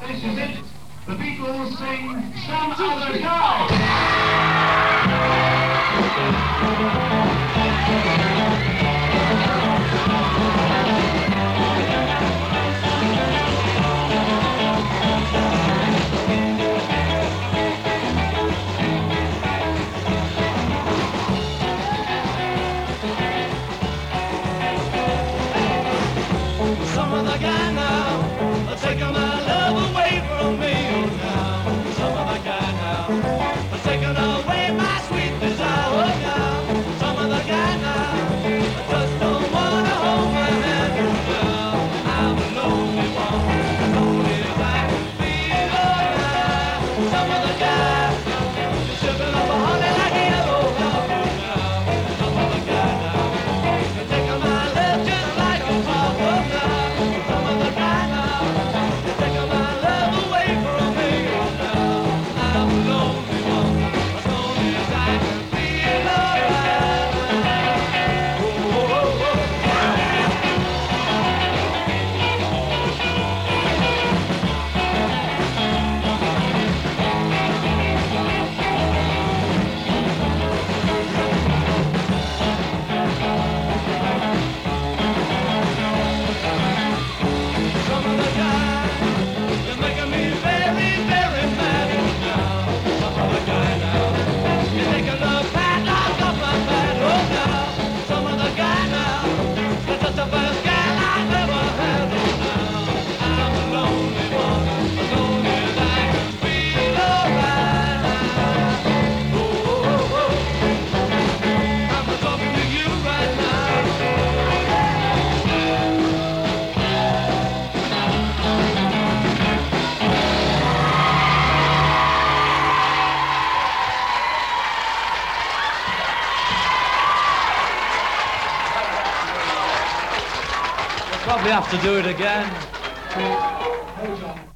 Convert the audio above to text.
this is it. The Beatles sing Some Other Guy. Some other guy now, taking my love away from me. Oh, now, some other guy now, taking away my sweet desire. Oh, now, some other guy now, just don't wanna hold my hand. Oh, now, I'm a lonely one, lonely as I can feel. Oh, now, some other guy, shipping up a honey like a yellow dog. Oh, now, some other guy now, taking my love just like a pop. Oh, now. Probably have to do it again. Hold on.